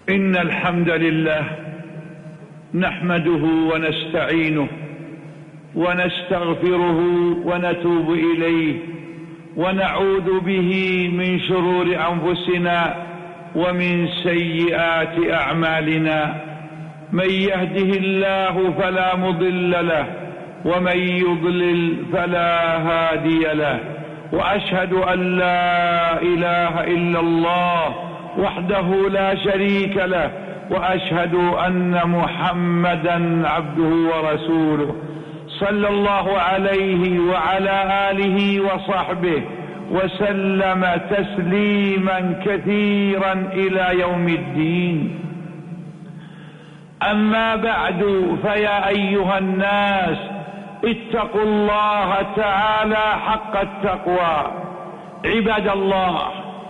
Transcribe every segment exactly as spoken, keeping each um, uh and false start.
إن الحمد لله نحمده ونستعينه ونستغفره ونتوب إليه ونعوذ به من شرور أنفسنا ومن سيئات أعمالنا. من يهده الله فلا مضل له ومن يضلل فلا هادي له، وأشهد أن لا إله إلا الله وحده لا شريك له، وأشهد أن محمدا عبده ورسوله صلى الله عليه وعلى آله وصحبه وسلم تسليما كثيرا إلى يوم الدين. أما بعد، فيا أيها الناس اتقوا الله تعالى حق التقوى. عباد الله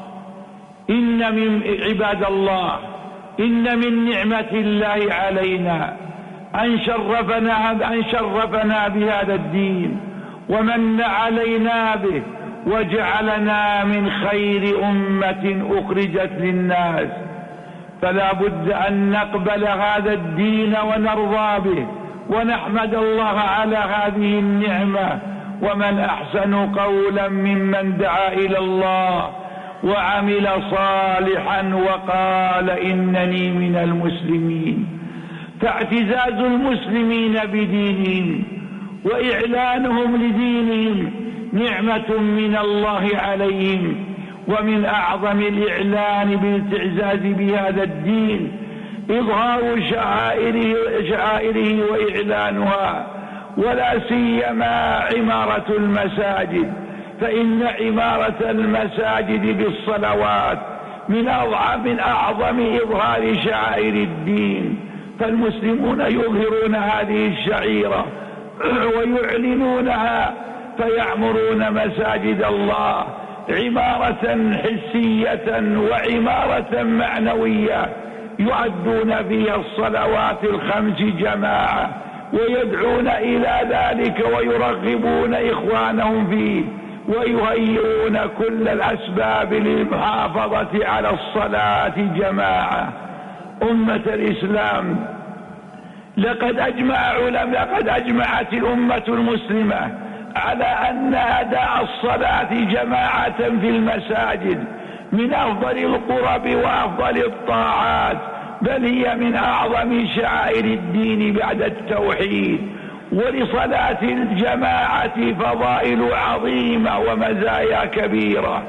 إن من عباد الله إن من نعمة الله علينا أن شرفنا أن شرفنا بهذا الدين ومن علينا به وجعلنا من خير أمة أخرجت للناس، فلا بد أن نقبل هذا الدين ونرضى به ونحمد الله على هذه النعمة. ومن أحسن قولا ممن دعا إلى الله وعمل صالحا وقال إنني من المسلمين. فاعتزاز المسلمين بدينهم وإعلانهم لدينهم نعمة من الله عليهم، ومن أعظم الإعلان بالاعتزاز بهذا الدين إظهار شعائره, شعائره وإعلانها، ولا سيما عمارة المساجد، فإن عمارة المساجد بالصلوات من أعظم, من أعظم إظهار شعائر الدين. فالمسلمون يظهرون هذه الشعيرة ويعلنونها، فيعمرون مساجد الله عمارة حسية وعمارة معنوية، يؤدون فيها الصلوات الخمس جماعة ويدعون إلى ذلك ويرغبون إخوانهم فيه ويهيئون كل الأسباب للمحافظة على الصلاة جماعة. أمة الإسلام، لقد أجمع علم لقد أجمعت الأمة المسلمة على أن أداء الصلاة جماعة في المساجد من أفضل القرب وأفضل الطاعات، بل هي من أعظم شعائر الدين بعد التوحيد. ولصلاة الجماعة فضائل عظيمة ومزايا كبيرة.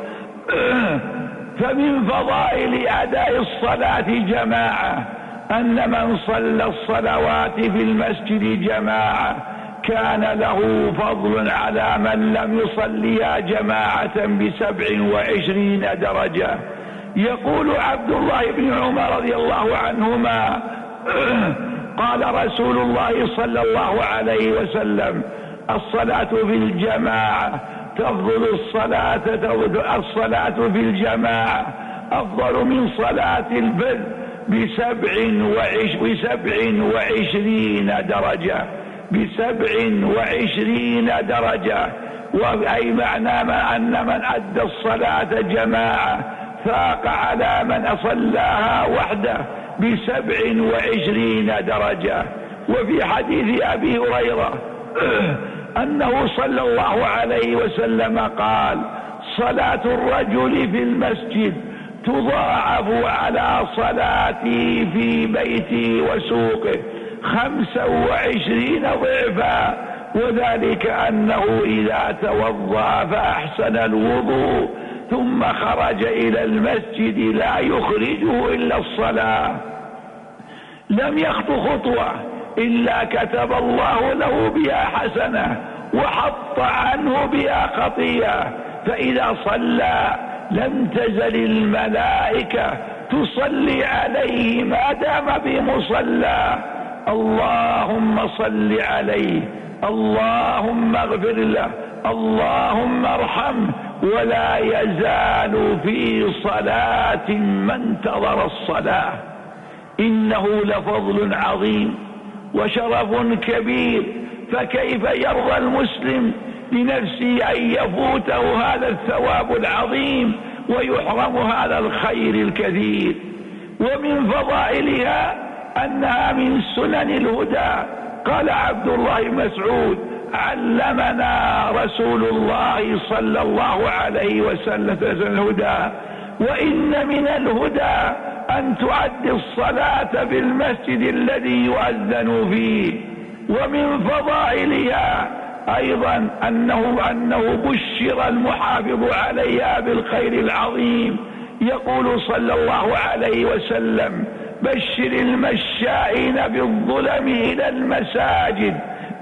فمن فضائل أداء الصلاة جماعة أن من صلى الصلوات في المسجد جماعة كان له فضل على من لم يصليها جماعة بسبع وعشرين درجة. يقول عبد الله بن عمر رضي الله عنهما قال رسول الله صلى الله عليه وسلم: الصلاة في الجماعة تفضل الصلاة الصلاة في الجماعة أفضل من صلاة الفرد بسبع وعش بسبع وعشرين درجة بسبع وعشرين درجة وأي معنى ما أن من أدى الصلاة جماعة فاق على من أصلاها وحده بسبع وعشرين درجة. وفي حديث أبي هريرة أنه صلى الله عليه وسلم قال: صلاة الرجل في المسجد تضاعف على صلاتي في بيتي وسوقه خمسا وعشرين ضعفا، وذلك أنه إذا توضأ فأحسن الوضوء ثم خرج إلى المسجد لا يخرجه إلا الصلاة لم يخط خطوة إلا كتب الله له بها حسنة وحط عنه بها خطيئة. فإذا صلى لم تزل الملائكة تصلي عليه ما دام بمصلى: اللهم صل عليه، اللهم اغفر له، اللهم ارحمه. ولا يزال في صلاة ما انتظر الصلاة. إنه لفضل عظيم وشرف كبير، فكيف يرضى المسلم لنفسه أن يفوته هذا الثواب العظيم ويحرم هذا الخير الكثير؟ ومن فضائلها أنها من سنن الهدى. قال عبد الله بن مسعود: علمنا رسول الله صلى الله عليه وسلم الهدى، وإن من الهدى أن تؤدي الصلاة في المسجد الذي يؤذن فيه. ومن فضائلها أيضا أنه, أنه بشر المحافظ عليها بالخير العظيم. يقول صلى الله عليه وسلم: بشر المشائين بالظلم إلى المساجد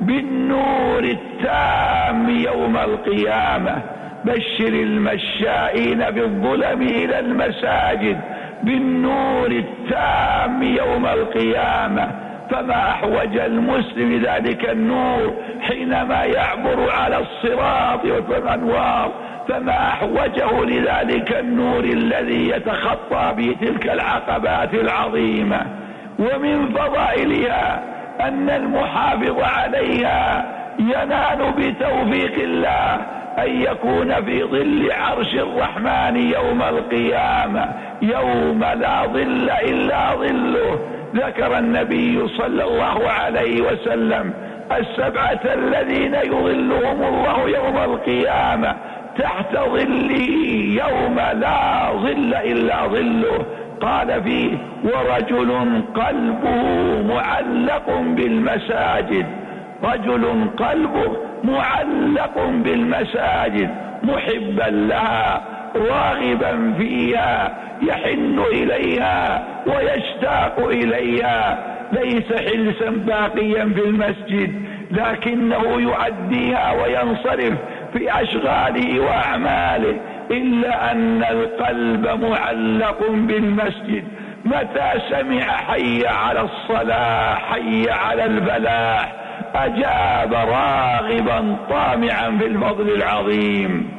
بالنور التام يوم القيامة. بشر المشائين بالظلم إلى المساجد بالنور التام يوم القيامة. فما أحوج المسلم ذلك النور حينما يعبر على الصراط والأنوار، فما أحوجه لذلك النور الذي يتخطى به تلك العقبات العظيمة. ومن فضائلها أن المحافظ عليها ينال بتوفيق الله أن يكون في ظل عرش الرحمن يوم القيامة، يوم لا ظل إلا ظله. ذكر النبي صلى الله عليه وسلم السبعة الذين يظلهم الله يوم القيامة تحت ظله يوم لا ظل إلا ظله. قال فيه: ورجل قلبه معلق بالمساجد. رجل قلبه معلق بالمساجد محبا لها راغبا فيها، يحن إليها ويشتاق إليها، ليس حلسا باقيا في المسجد لكنه يؤديها وينصرف في أشغاله وأعماله، إلا أن القلب معلق بالمسجد. متى سمع حي على الصلاة حي على الفلاح أجاب راغبا طامعا في الفضل العظيم.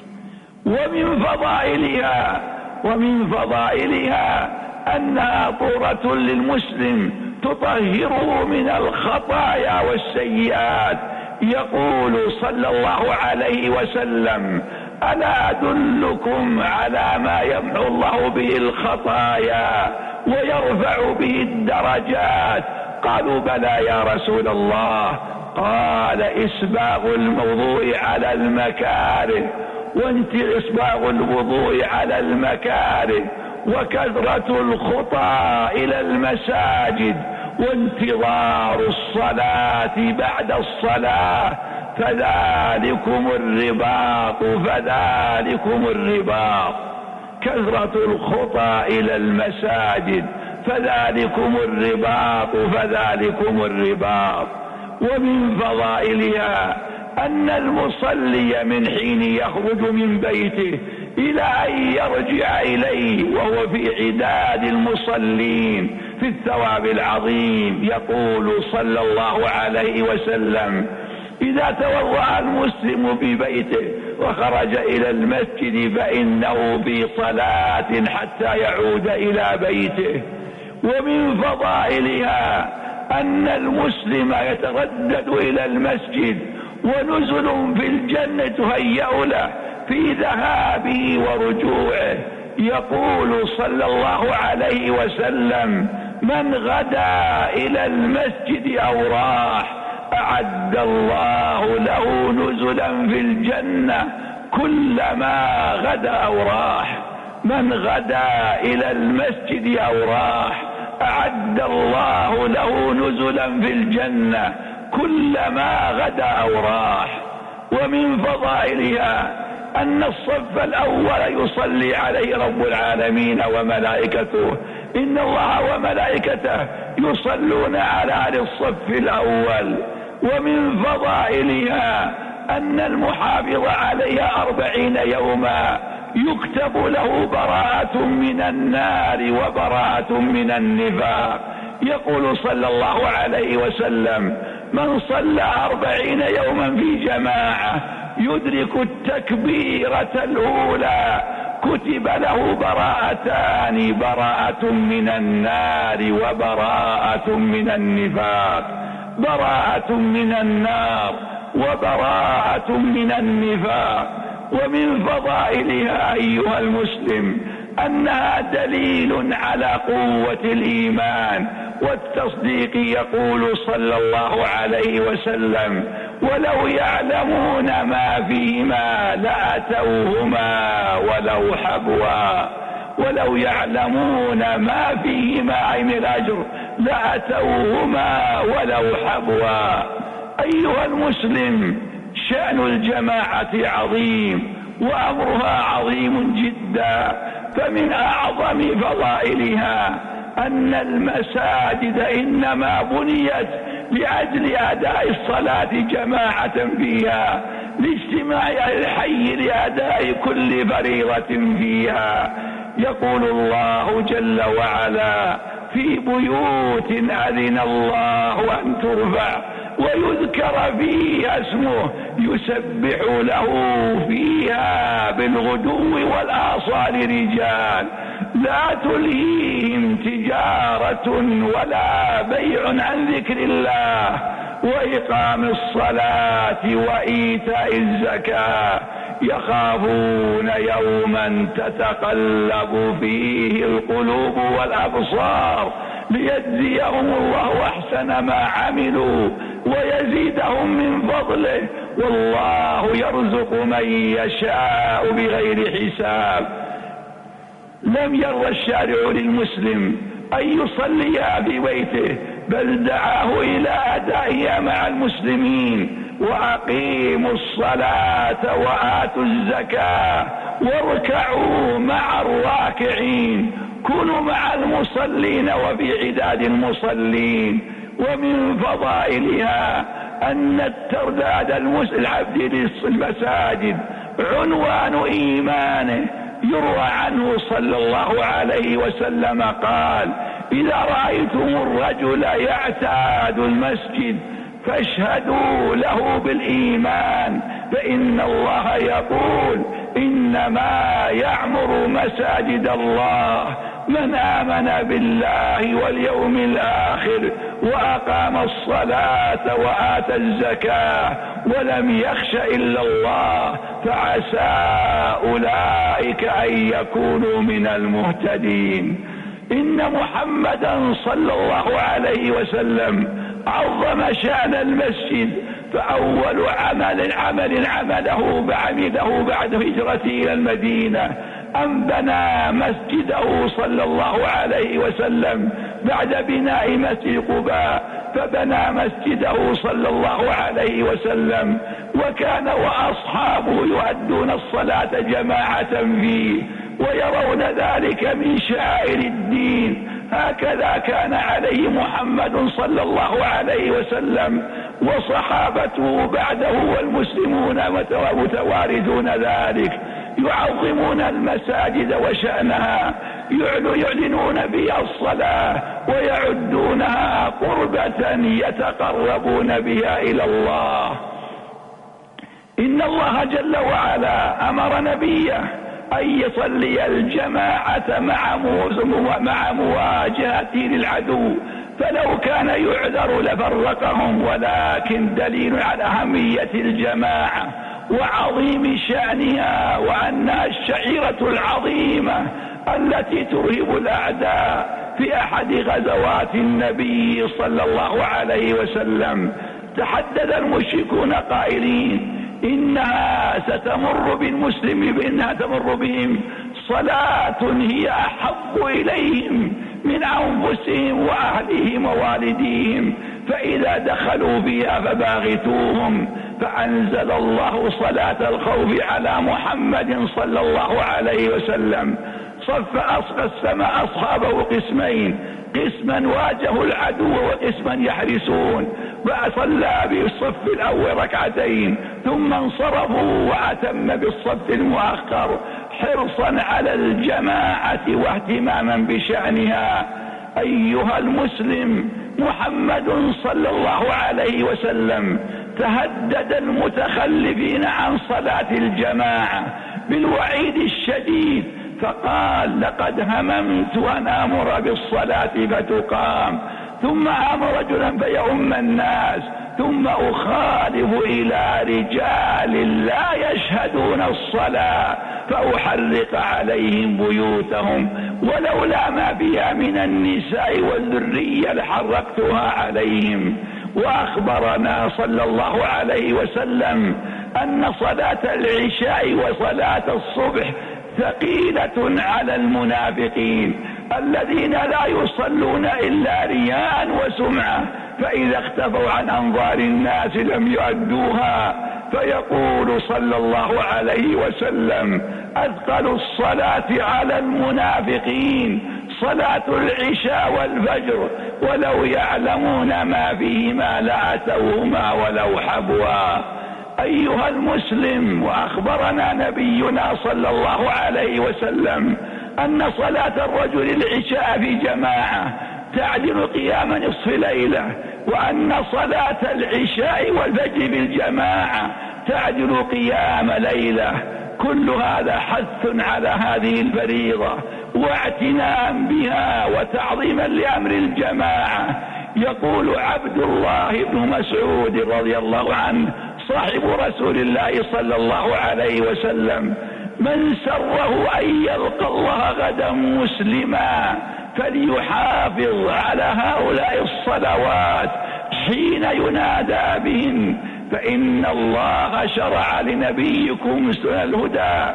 ومن فضائلها ومن فضائلها أنها طهرة للمسلم تطهره من الخطايا والسيئات. يقول صلى الله عليه وسلم: ألا أدلكم على ما يمحو الله به الخطايا ويرفع به الدرجات؟ قالوا: بلى يا رسول الله. قال: إسباغ الوضوء على المكاره، وانت إسباغ الوضوء على المكاره، وكثرة الخطى إلى المساجد، وانتظار الصلاة بعد الصلاة، فذلكم الرباط فذلكم الرباط. كثرة الخطى إلى المساجد فذلكم الرباط فذلكم الرباط. ومن فضائلها أن المصلي من حين يخرج من بيته إلى أن يرجع إليه وهو في عداد المصلين في الثواب العظيم. يقول صلى الله عليه وسلم: إذا توضأ المسلم في بيته وخرج إلى المسجد فإنه في صلاة حتى يعود إلى بيته. ومن فضائلها أن المسلم يتردد إلى المسجد ونزل في الجنة هيأ له في ذهابه ورجوعه. يقول صلى الله عليه وسلم: من غدا إلى المسجد أو راح أعد الله له نزلا في الجنة كلما غدا أو راح. من غدا إلى المسجد أو راح أعد الله له نزلا في الجنة كلما غدا أو راح. ومن فضائلها أن الصف الأول يصلي عليه رب العالمين وملائكته. إن الله وملائكته يصلون على أهل الصف الأول. ومن فضائلها أن المحافظ عليها أربعين يوما يكتب له براءة من النار وبراءة من النفاق. يقول صلى الله عليه وسلم: من صلى أربعين يوما في جماعة يدرك التكبيرة الأولى كتب له براءتان: براءة من النار وبراءة من النفاق. براءة من النار وبراءة من النفاق. ومن فضائلها أيها المسلم أنها دليل على قوة الإيمان والتصديق. يقول صلى الله عليه وسلم: ولو يعلمون ما فيهما لأتوهما ولو حبوا. ولو يعلمون ما فيهما أي من الأجر لأتوهما ولو حبوا. أيها المسلم، شأن الجماعة عظيم وأمرها عظيم جدا، فمن أعظم فضائلها أن المساجد إنما بنيت لأجل أداء الصلاة جماعة فيها، لاجتماع الحي لأداء كل فريضة فيها. يقول الله جل وعلا: في بيوت أذن الله أن ترفع ويذكر فيها اسمه يسبح له فيها بالغدو والآصال رجال لا تلهيهم تجارة ولا بيع عن ذكر الله وإقام الصلاة وإيتاء الزكاة يخافون يوما تتقلب فيه القلوب والأبصار ليجزيهم الله أحسن ما عملوا ويزيدهم من فضله والله يرزق من يشاء بغير حساب. لم يرضى الشارع للمسلم أن يصلي في بيته، بل دعاه إلى أدائها مع المسلمين: وأقيموا الصلاة وآتوا الزكاة واركعوا مع الراكعين. كونوا مع المصلين وفي عداد المصلين. ومن فضائلها أن الترداد العبد للمساجد عنوان إيمانه. يروى عنه صلى الله عليه وسلم قال: إذا رأيتم الرجل يعتاد المسجد فاشهدوا له بالإيمان، فإن الله يقول: إنما يعمر مساجد الله من آمن بالله واليوم الآخر وأقام الصلاة وآتى الزكاة ولم يخش إلا الله، فعسى أولئك أن يكونوا من المهتدين. إن محمدا صلى الله عليه وسلم عظم شأن المسجد، فأول عمل عمل عمله بعمله بعد هجرته إلى المدينة أن بنى مسجده صلى الله عليه وسلم بعد بناء مسجد قباء، فبنى مسجده صلى الله عليه وسلم، وكان وأصحابه يؤدون الصلاة جماعة فيه ويرون ذلك من شعائر الدين. هكذا كان عليه محمد صلى الله عليه وسلم وصحابته بعده والمسلمون متوارثون ذلك، يعظمون المساجد وشأنها، يعلنون بها الصلاة ويعدونها قربة يتقربون بها إلى الله. إن الله جل وعلا أمر نبيه أن يصلي الجماعة مع مواجهته للعدو، فلو كان يعذر لفرقهم، ولكن دليل على أهمية الجماعة وعظيم شأنها وأنها الشعيرة العظيمة التي ترهب الأعداء. في أحد غزوات النبي صلى الله عليه وسلم تحدث المشركون قائلين: إنها ستمر بالمسلم بإنها تمر بهم صلاة هي أحب إليهم من أنفسهم وأهلهم ووالديهم، فإذا دخلوا فيها فباغتوهم. فأنزل الله صلاة الخوف على محمد صلى الله عليه وسلم، صف قسم أصحابه قسمين: قسما واجهوا العدو وقسما يحرسون، فصلى بالصف الأول ركعتين ثم انصرفوا وأتم بالصف المؤخر حرصا على الجماعة واهتماما بشأنها. أيها المسلم، محمد صلى الله عليه وسلم تهدد المتخلفين عن صلاة الجماعة بالوعيد الشديد، فقال: لقد هممت أن آمر بالصلاة فتقام ثم آمر رجلا فيؤم الناس ثم أخالف إلى رجال لا يشهدون الصلاة فأحرق عليهم بيوتهم ولولا ما بها من النساء والذرية لحرقتها عليهم. وأخبرنا صلى الله عليه وسلم أن صلاة العشاء وصلاة الصبح ثقيلة على المنافقين الذين لا يصلون إلا رياء وسمعة، فإذا اختفوا عن أنظار الناس لم يؤدوها. فيقول صلى الله عليه وسلم: أثقل الصلاة على المنافقين صلاة العشاء والفجر ولو يعلمون ما فيهما لأتوهما ولو حبوا. أيها المسلم، وأخبرنا نبينا صلى الله عليه وسلم أن صلاة الرجل العشاء في جماعة تعدل قيام نصف ليلة، وأن صلاة العشاء والفجر بالجماعة تعدل قيام ليلة. كل هذا حث على هذه الفريضة واعتناء بها وتعظيما لأمر الجماعة. يقول عبد الله بن مسعود رضي الله عنه صاحب رسول الله صلى الله عليه وسلم: من سره أن يلقى الله غدا مسلما فليحافظ على هؤلاء الصلوات حين ينادى بهن، فإن الله شرع لنبيكم سنن الهدى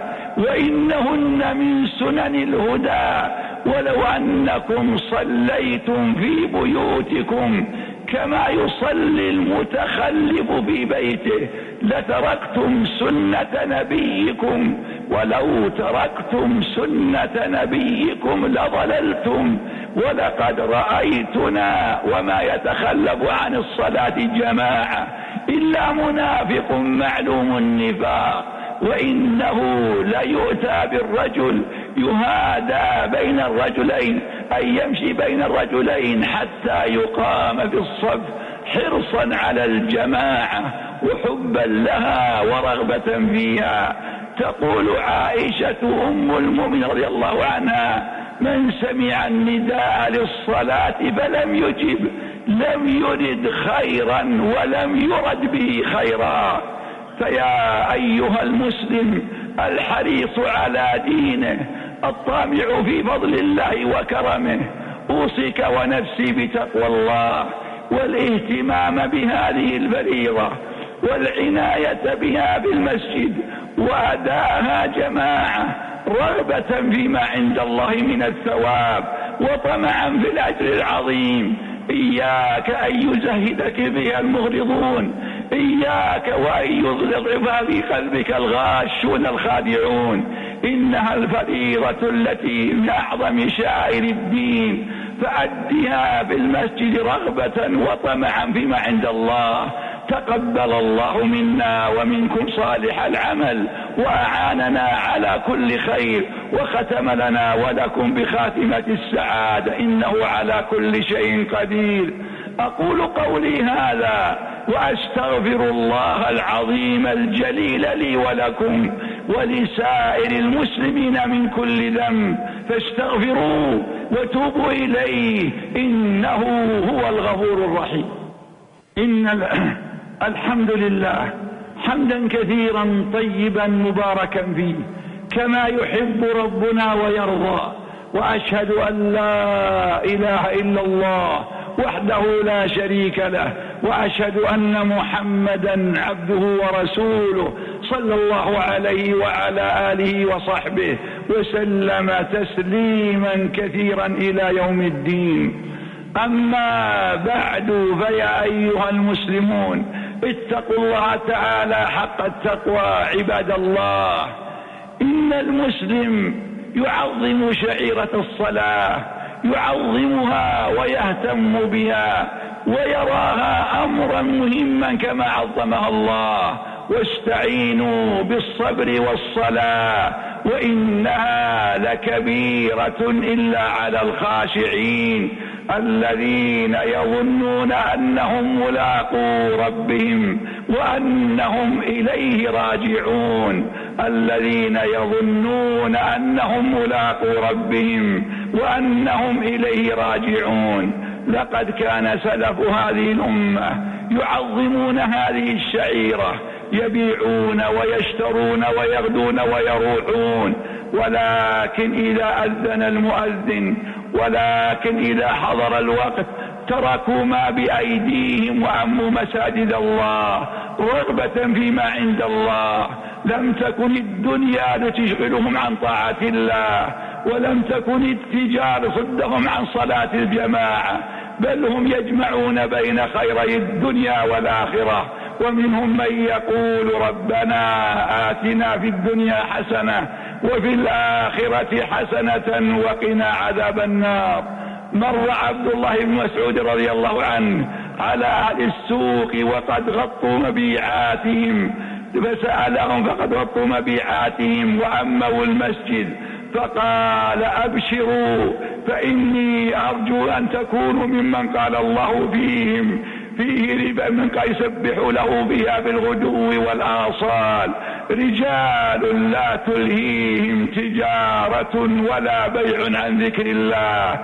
وإنهن من سنن الهدى، ولو أنكم صليتم في بيوتكم كما يصلي المتخلف في بيته لتركتم سنة نبيكم، ولو تركتم سنة نبيكم لضللتم. ولقد رأيتنا وما يتخلف عن الصلاة جماعة إلا منافق معلوم النفاق، وإنه ليؤتى بالرجل يهادى بين الرجلين أي يمشي بين الرجلين حتى يقام في الصف حرصا على الجماعة وحبا لها ورغبة فيها. تقول عائشة أم المؤمنين رضي الله عنها: من سمع النداء للصلاة فلم يجب لم يرد خيرا ولم يرد به خيرا. فيا أيها المسلم الحريص على دينه الطامع في فضل الله وكرمه، أوصيك ونفسي بتقوى الله والاهتمام بهذه الفريضة والعناية بها بالمسجد وأداءها جماعة رغبة فيما عند الله من الثواب وطمعا في الأجر العظيم. إياك أن يزهدك بها المغرضون، إياك وأن يضعف في قلبك الغاشون الخادعون. إنها الفريضة التي من أعظم شعائر الدين، فأدها بالمسجد رغبة وطمعا فيما عند الله. تقبل الله منا ومنكم صالح العمل وأعاننا على كل خير، وختم لنا ولكم بخاتمة السعادة، إنه على كل شيء قدير. أقول قولي هذا وأستغفر الله العظيم الجليل لي ولكم ولسائر المسلمين من كل ذنب، فاستغفروه وتوبوا إليه إنه هو الغفور الرحيم. إن الحمد لله حمدا كثيرا طيبا مباركا فيه كما يحب ربنا ويرضى، وأشهد أن لا إله إلا الله وحده لا شريك له، وأشهد أن محمدا عبده ورسوله صلى الله عليه وعلى آله وصحبه وسلم تسليما كثيرا إلى يوم الدين. أما بعد، فيا أيها المسلمون اتقوا الله تعالى حق التقوى عباد الله. إن المسلم يعظم شعيرة الصلاة، يعظمها ويهتم بها ويراها أمرا مهما كما عظمها الله. واستعينوا بالصبر والصلاة وإنها لكبيرة إلا على الخاشعين الذين يظنون أنهم ملاقو ربهم وأنهم إليه راجعون. الذين يظنون أنهم ملاقو ربهم وأنهم إليه راجعون. لقد كان سلف هذه الأمة يعظمون هذه الشعيرة، يبيعون ويشترون ويغدون ويروحون، ولكن إذا أذن المؤذن، ولكن إذا حضر الوقت تركوا ما بأيديهم وأموا مساجد الله رغبة فيما عند الله. لم تكن الدنيا لتشغلهم عن طاعة الله، ولم تكن التجارة صدهم عن صلاة الجماعة، بل هم يجمعون بين خيري الدنيا والآخرة. ومنهم من يقول ربنا آتنا في الدنيا حسنة وفي الآخرة حسنة وقنا عذاب النار. مر عبد الله بن مسعود رضي الله عنه على أهل السوق وقد غطوا مبيعاتهم، فسألهم فقد غطوا مبيعاتهم وأموا المسجد، فقال أبشروا فإني أرجو أن تكونوا ممن قال الله فيهم فيه ربا من قد يسبح له بها بالغدو والآصال، رجال لا تلهيهم تجارة ولا بيع عن ذكر الله.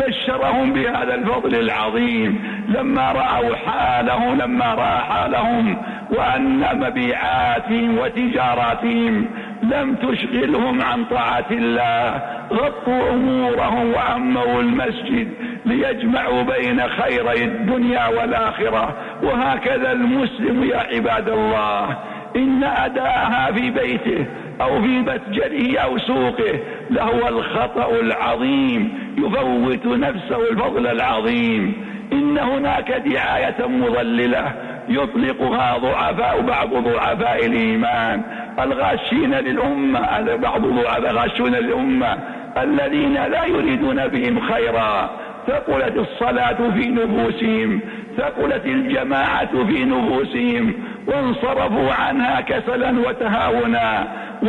بشرهم بهذا الفضل العظيم لما رأوا حالهم لما رأى حالهم وأن مبيعاتهم وتجاراتهم لم تشغلهم عن طاعة الله، غطوا أمورهم وأموا المسجد ليجمعوا بين خيري الدنيا والآخرة. وهكذا المسلم يا عباد الله، إن أداءها في بيته أو في متجره أو سوقه لهو الخطأ العظيم يفوت نفسه الفضل العظيم. إن هناك دعاية مضللة يطلقها ضعفاء بعض ضعفاء الإيمان الغاشين للأمة، بعض ضعفاء غاشون للأمة الذين لا يريدون بهم خيرا. ثقلت الصلاة في نفوسهم، ثقلت الجماعة في نفوسهم، وانصرفوا عنها كسلا وتهاونا،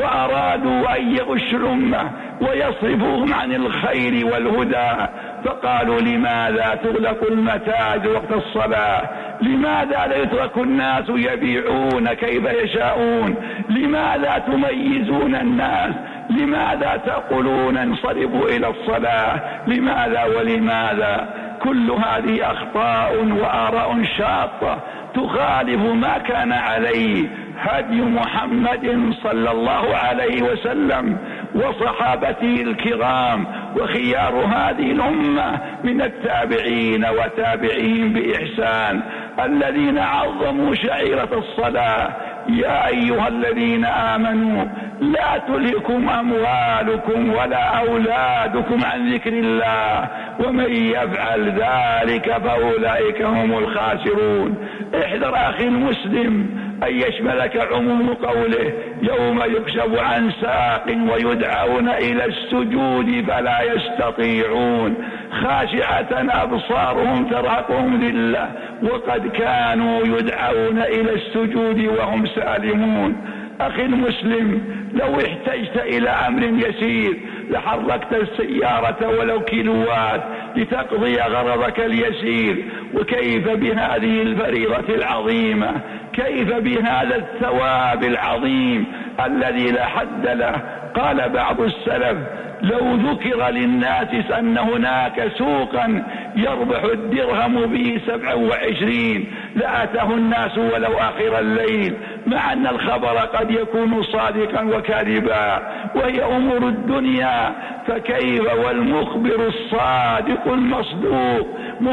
وأرادوا أن يغشوا الأمة ويصرفوهم عن الخير والهدى. فقالوا لماذا تغلق المتاجر وقت الصلاة؟ لماذا لا يترك الناس يبيعون كيف يشاءون؟ لماذا تميزون الناس؟ لماذا تقولون انصرفوا إلى الصلاة؟ لماذا ولماذا؟ كل هذه أخطاء وآراء شاطة تخالف ما كان عليه هدي محمد صلى الله عليه وسلم وصحابته الكرام وخيار هذه الأمة من التابعين وتابعين بإحسان الذين عظموا شعيرة الصلاة. يا أيها الذين آمنوا لا تلهكم أموالكم ولا أولادكم عن ذكر الله ومن يفعل ذلك فأولئك هم الخاسرون. احذر أخي المسلم أن يشملك عموم قوله يوم يكشف عن ساق ويدعون إلى السجود فلا يستطيعون، خاشعة أبصارهم ترهقهم ذلة وقد كانوا يدعون إلى السجود وهم سالمون. أخي المسلم، لو احتجت إلى أمر يسير لحركت السيارة ولو كيلوات لتقضي غرضك اليسير، وكيف بهذه الفريضة العظيمة، كيف بهذا الثواب العظيم الذي لا حد له. قال بعض السلف لو ذكر للناس أن هناك سوقا يربح الدرهم به سبعا وعشرين لأتاه الناس ولو آخر الليل، مع أن الخبر قد يكون صادقا وكاذبا وهي أمور الدنيا، فكيف والمخبر الصادق المصدوق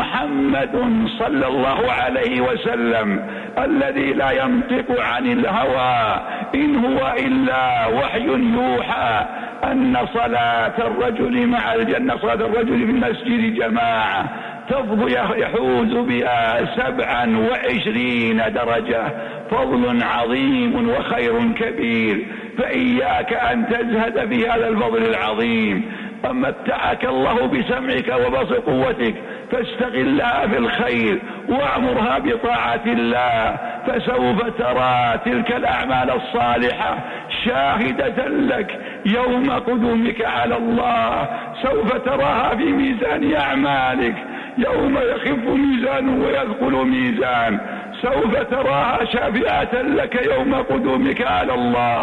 محمد صلى الله عليه وسلم الذي لا ينطق عن الهوى إن هو إلا وحي يوحى أن صلاة الرجل مع الجنة صلاة الرجل في المسجد جماعة تفضل يحوز بها سبعا وعشرين درجة، فضل عظيم وخير كبير. فإياك أن تزهد في هذا الفضل العظيم. أمتعك الله بسمعك وبصر قوتك فاستغلها في الخير وأمرها بطاعة الله، فسوف ترى تلك الأعمال الصالحة شاهدة لك يوم قدومك على الله. سوف تراها في ميزان أعمالك يوم يخف ميزان ويثقل ميزان، سوف تراها شافئة لك يوم قدومك على الله.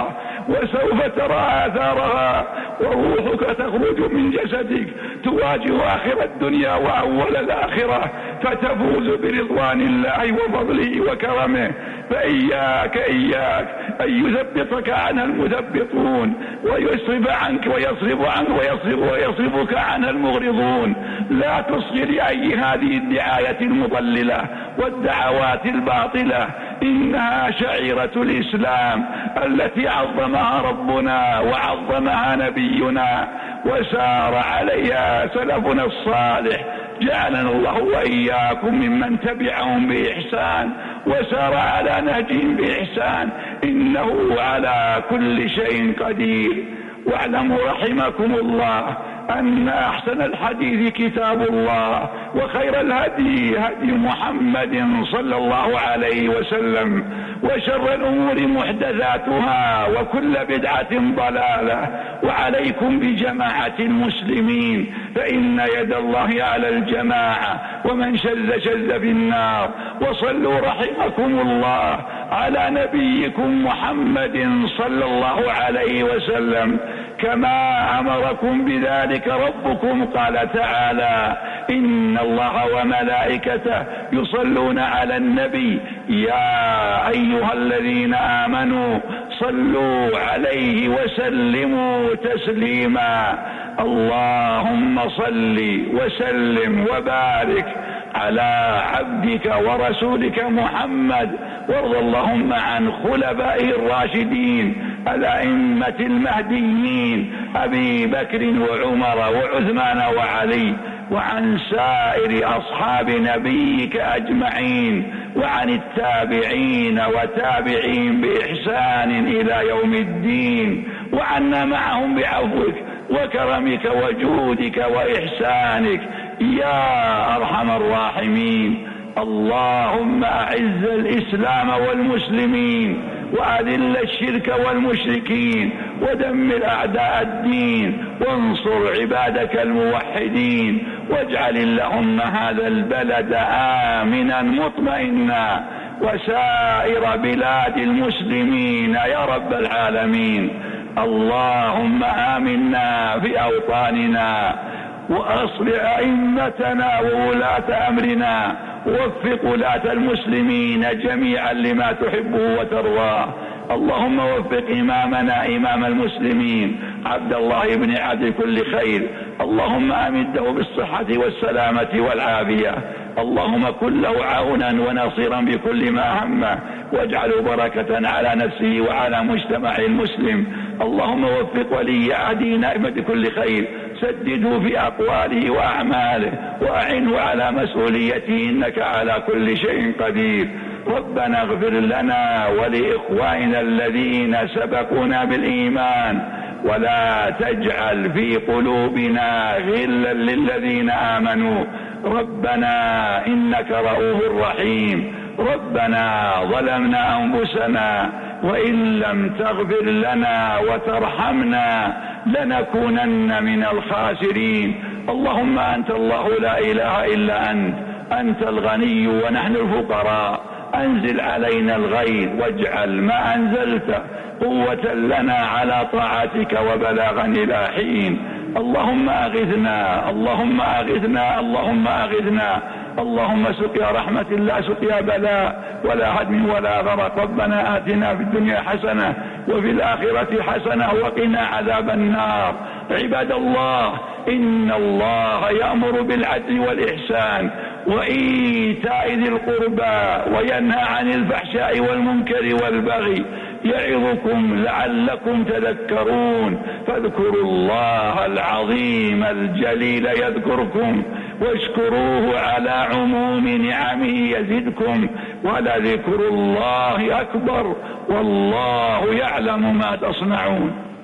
وسوف ترى آثارها، وروحك تخرج من جسدك تواجه آخر الدنيا وأول الآخرة، فتفوز برضوان الله وفضله وكرمه. فإياك إياك أن يثبطك عنها المثبطون، ويصرف عنك ويصرف عنك ويصرف ويصرفك عنها المغرضون. لا تصغي لأي هذه الدعاية المضللة والدعوات الباطلة، إنها شعيرة الإسلام التي عظمها ربنا وعظمها نبينا وسار عليها سلفنا الصالح، جعلنا الله وإياكم ممن تبعهم بإحسان وسار على نهجهم بإحسان، إنه على كل شيء قدير. واعلموا رحمكم الله أن أحسن الحديث كتاب الله، وخير الهدي هدي محمد صلى الله عليه وسلم، وشر الأمور محدثاتها، وكل بدعة ضلالة. وعليكم بجماعة المسلمين، فإن يد الله على الجماعة، ومن شذ شذ في النار. وصلوا رحمكم الله على نبيكم محمد صلى الله عليه وسلم كما أمركم بذلك ربكم. قال تعالى: إن الله وملائكته يصلون على النبي يا أيها الذين آمنوا صلوا عليه وسلموا تسليما. اللهم صل وسلم وبارك على عبدك ورسولك محمد، وارض اللهم عن خلفائه الراشدين الأئمة المهديين أبي بكر وعمر وعثمان وعلي، وعن سائر أصحاب نبيك أجمعين، وعن التابعين وتابعين بإحسان إلى يوم الدين، وعنا معهم بعفوك وكرمك وجودك وإحسانك يا أرحم الراحمين. اللهم أعز الإسلام والمسلمين، وأذل الشرك والمشركين، ودمر أعداء الدين، وانصر عبادك الموحدين، واجعل اللهم هذا البلد آمنا مطمئنا، وسائر بلاد المسلمين يا رب العالمين. اللهم آمنا في أوطاننا، وأصلح أئمتنا وولاة أمرنا، ووفق ولاة المسلمين جميعا لما تحبه وترضاه. اللهم وفق إمامنا إمام المسلمين عبد الله بن عبد كل خير، اللهم أمده بالصحة والسلامة والعافية. اللهم كن له عونا ونصيرا بكل ما همه، واجعله بركة على نفسه وعلى مجتمع المسلم. اللهم وفق ولي عهده نائما بكل خير، سدده في أقواله وأعماله، وأعنه على مسؤوليته، إنك على كل شيء قدير. ربنا اغفر لنا ولإخواننا الذين سبقونا بالإيمان، ولا تجعل في قلوبنا غلا للذين آمنوا. ربنا إنك رؤوف رحيم. ربنا ظلمنا أنفسنا، وإن لم تغفر لنا وترحمنا لنكونن من الخاسرين. اللهم أنت الله لا إله إلا أنت، أنت الغني ونحن الفقراء. أنزل علينا الغيث، واجعل ما أنزلت قوة لنا على طاعتك وبلاغا إلى حين. اللهم أغثنا، اللهم أغثنا، اللهم أغثنا. اللهم سقيا رحمة لا سقيا بلاء ولا هدم ولا غرق. ربنا آتنا في الدنيا حسنة وفي الآخرة حسنة وقنا عذاب النار. عباد الله، إن الله يأمر بالعدل والإحسان وإيتاء ذي القربى، وينهى عن الفحشاء والمنكر والبغي، يعظكم لعلكم تذكرون. فاذكروا الله العظيم الجليل يذكركم، واشكروه على عموم نعمه يزدكم، ولذكر الله أكبر، والله يعلم ما تصنعون.